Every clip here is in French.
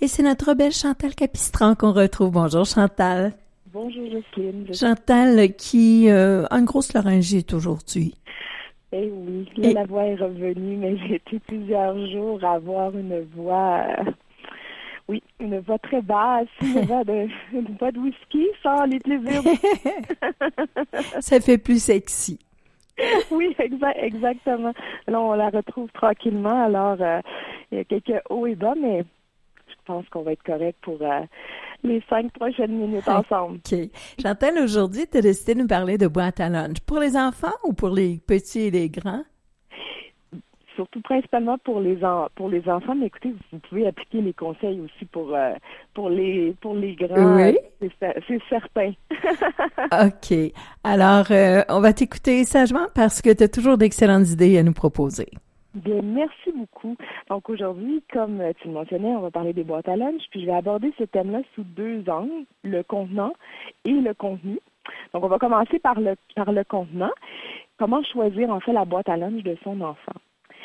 Et c'est notre belle Chantal Capistran qu'on retrouve. Bonjour Chantal. Bonjour Jocelyne. Chantal qui a une grosse laryngite aujourd'hui. Eh oui, là, la voix est revenue, mais j'ai été plusieurs jours à avoir une voix, une voix très basse, une voix de whisky sans les plaisirs. Ça fait plus sexy. Oui, exactement. Là, on la retrouve tranquillement. Alors, il y a quelques hauts et bas, mais je pense qu'on va être correct pour les 5 prochaines minutes ensemble. OK. Chantal, aujourd'hui, tu as décidé de nous parler de boîte à lunch. Pour les enfants ou pour les petits et les grands? Surtout principalement pour les enfants, mais écoutez, vous pouvez appliquer les conseils aussi pour les grands. Oui. C'est certain. OK. Alors, on va t'écouter sagement parce que tu as toujours d'excellentes idées à nous proposer. Bien, merci beaucoup. Donc aujourd'hui, comme tu le mentionnais, on va parler des boîtes à lunch, puis je vais aborder ce thème-là sous 2 angles, le contenant et le contenu. Donc on va commencer par le contenant. Comment choisir en fait la boîte à lunch de son enfant?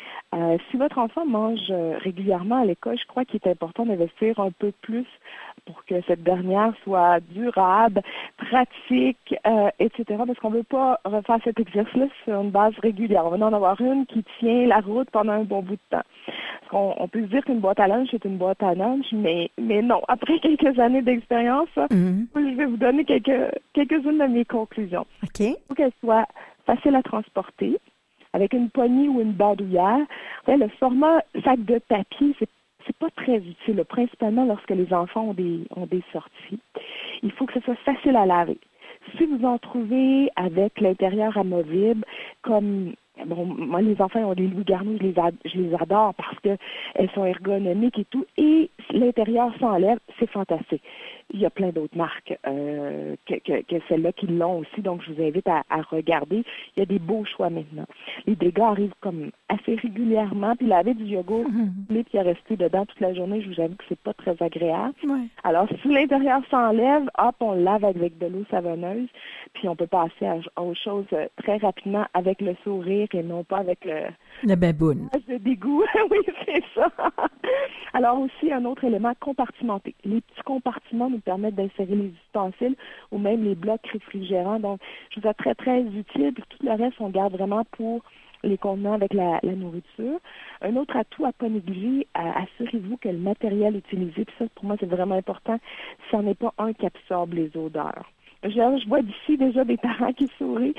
Si votre enfant mange régulièrement à l'école, je crois qu'il est important d'investir un peu plus pour que cette dernière soit durable, pratique, etc. Parce qu'on ne veut pas refaire cet exercice sur une base régulière. On va en avoir une qui tient la route pendant un bon bout de temps. Parce qu'on peut se dire qu'une boîte à lunch est une boîte à lunch, mais non. Après quelques années d'expérience, je vais vous donner quelques-unes de mes conclusions. OK. Il faut qu'elle soit facile à transporter, avec une poignée ou une bandoulière. Le format sac de papier, c'est pas très utile, principalement lorsque les enfants ont des sorties. Il faut que ce soit facile à laver. Si vous en trouvez avec l'intérieur amovible, comme moi les enfants ont des Louis Garneau, je les adore parce que elles sont ergonomiques et tout, et l'intérieur s'enlève, c'est fantastique. Il y a plein d'autres marques que celles-là qui l'ont aussi, donc je vous invite à regarder. Il y a des beaux choix maintenant. Les dégâts arrivent comme assez régulièrement, puis laver du yogourt, puis il est resté dedans toute la journée, je vous avoue que c'est pas très agréable. Ouais. Alors, si l'intérieur s'enlève, hop, on le lave avec de l'eau savonneuse, puis on peut passer à autre chose très rapidement avec le sourire et non pas avec le baboune. De dégoût. Oui, c'est ça. Alors aussi, un autre élément, compartimenté. Les petits compartiments nous permettent d'insérer les ustensiles ou même les blocs réfrigérants. Donc, je vous ai très, très utile. Puis tout le reste, on garde vraiment pour les contenants avec la nourriture. Un autre atout à ne pas négliger, assurez-vous que le matériel utilisé, puis ça, pour moi, c'est vraiment important, ce n'est pas un qui absorbe les odeurs. Je vois d'ici déjà des parents qui sourient,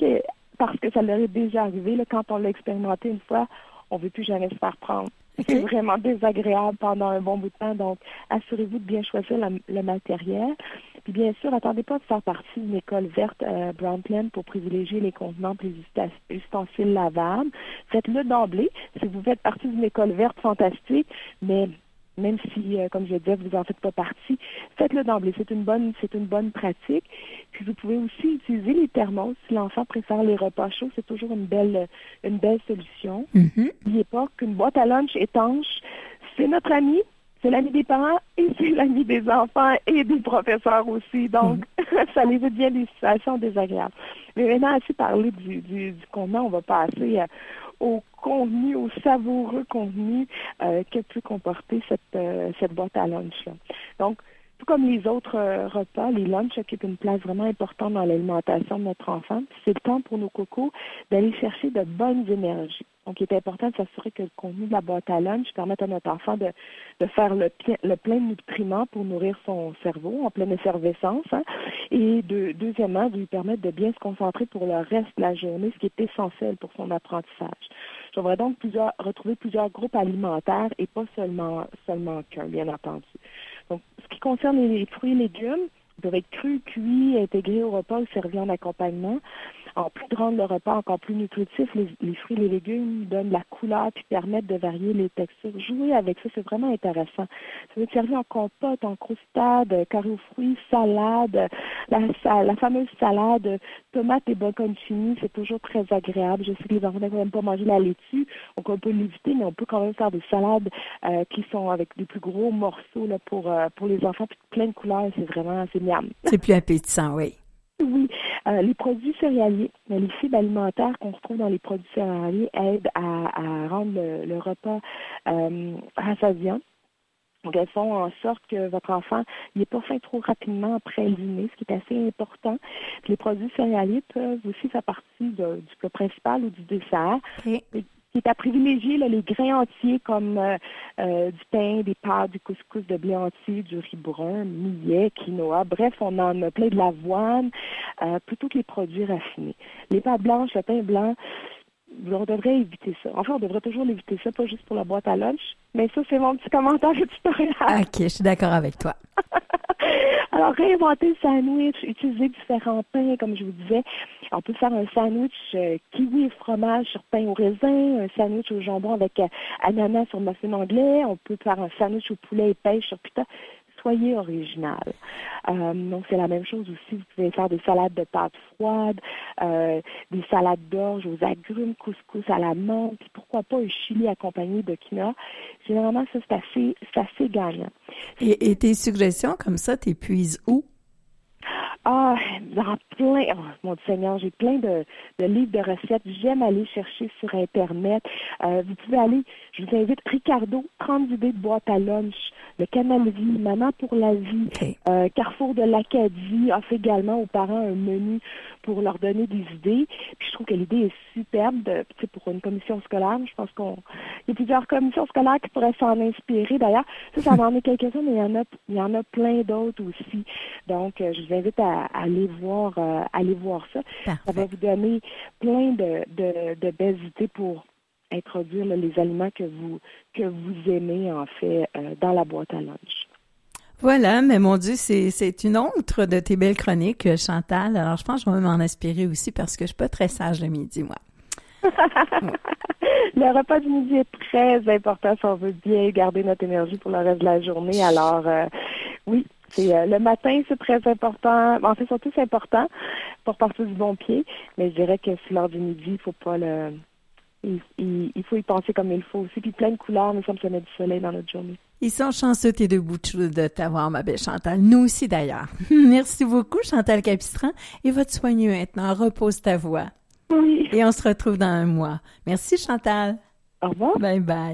parce que ça leur est déjà arrivé, là, quand on l'a expérimenté une fois, on ne veut plus jamais se faire prendre. Okay. C'est vraiment désagréable pendant un bon bout de temps, donc assurez-vous de bien choisir le matériel. Puis bien sûr, attendez pas de faire partie d'une école verte Brown Plan pour privilégier les contenants et les ustensiles lavables. Faites-le d'emblée. Si vous faites partie d'une école verte, fantastique, mais même si, comme je disais, vous n'en faites pas partie, faites-le d'emblée. C'est une bonne pratique. Puis vous pouvez aussi utiliser les thermos. Si l'enfant préfère les repas chauds, c'est toujours une belle solution. N'oubliez pas qu'une boîte à lunch étanche, c'est notre ami, c'est l'ami des parents et c'est l'ami des enfants et des professeurs aussi. Donc, ça évite bien des situations désagréables. Mais maintenant, assez parlé du contenant, on va passer au contenu, au savoureux contenu que peut comporter cette boîte à lunch-là. Donc, tout comme les autres repas, les lunchs occupent une place vraiment importante dans l'alimentation de notre enfant. C'est le temps pour nos cocos d'aller chercher de bonnes énergies. Donc, il est important de s'assurer que le contenu de la boîte à lunch permette à notre enfant de faire le plein de nutriments pour nourrir son cerveau en pleine effervescence. Et deuxièmement, de lui permettre de bien se concentrer pour le reste de la journée, ce qui est essentiel pour son apprentissage. J'aimerais donc retrouver plusieurs groupes alimentaires et pas seulement qu'un, bien entendu. Donc, ce qui concerne les fruits et légumes, ils doivent être crus, cuits, intégrés au repas ou servis en accompagnement. En plus de rendre le repas encore plus nutritif, les fruits et les légumes donnent de la couleur puis permettent de varier les textures. Jouer avec ça, c'est vraiment intéressant. Ça peut être servi en compote, en croustade, carré aux fruits, salade, la fameuse salade tomates et bocconcini, c'est toujours très agréable. Je sais que les enfants n'aiment pas manger la laitue, donc on peut l'éviter, mais on peut quand même faire des salades qui sont avec des plus gros morceaux là, pour les enfants, puis plein de couleurs, c'est miam. C'est plus appétissant, oui. Oui, les produits céréaliers, les fibres alimentaires qu'on retrouve dans les produits céréaliers aident à rendre le repas rassasiant. Donc, elles font en sorte que votre enfant n'ait pas faim trop rapidement après le dîner, ce qui est assez important. Puis les produits céréaliers peuvent aussi faire partie du plat principal ou du dessert. OK. Qui est à privilégier les grains entiers comme du pain, des pâtes, du couscous de blé entier, du riz brun, millet, quinoa. Bref, on en a plein de l'avoine, plutôt que les produits raffinés. Les pâtes blanches, le pain blanc, on devrait éviter ça. Enfin, on devrait toujours éviter ça, pas juste pour la boîte à lunch. Mais ça, c'est mon petit commentaire éditorial. OK, je suis d'accord avec toi. Alors, réinventer le sandwich, utiliser différents pains, comme je vous disais. On peut faire un sandwich kiwi et fromage sur pain au raisin, un sandwich au jambon avec ananas sur muffin anglais. On peut faire un sandwich au poulet et pêche sur pita. Soyez original. Donc, c'est la même chose aussi. Vous pouvez faire des salades de pâtes froides, des salades d'orge aux agrumes, couscous à la menthe, puis pourquoi pas un chili accompagné de quinoa. Généralement, ça, c'est assez gagnant. Et tes suggestions comme ça, t'épuises où? Ah, dans plein, oh, mon Seigneur, j'ai plein de livres de recettes. J'aime aller chercher sur Internet. Vous pouvez aller, je vous invite, Ricardo, 30 idées de boîte à lunch, le Canal Vie, Maman pour la vie, Okay. Carrefour de l'Acadie offre également aux parents un menu pour leur donner des idées. Puis je trouve que l'idée est superbe pour une commission scolaire. Je pense qu'il y a plusieurs commissions scolaires qui pourraient s'en inspirer. D'ailleurs, ça en est quelques-uns, mais il y en a plein d'autres aussi. Donc, je vous invite à aller voir ça. Parfait. Ça va vous donner plein de belles idées pour introduire les aliments que vous aimez, en fait, dans la boîte à lunch. Voilà, mais mon Dieu, c'est une autre de tes belles chroniques, Chantal. Alors, je pense que je vais m'en inspirer aussi parce que je suis pas très sage le midi, moi. Le repas du midi est très important si on veut bien garder notre énergie pour le reste de la journée. Alors, oui, le matin, c'est très important. En fait, surtout, c'est important pour partir du bon pied. Mais je dirais que c'est l'heure du midi, il faut pas il faut y penser comme il faut aussi. Puis plein de couleurs, nous sommes sommet du soleil dans notre journée. Ils sont chanceux, tes deux bouts de t'avoir, ma belle Chantal. Nous aussi, d'ailleurs. Merci beaucoup, Chantal Capistran. Et va te soigner maintenant. Repose ta voix. Oui. Et on se retrouve dans un mois. Merci, Chantal. Au revoir. Bye bye.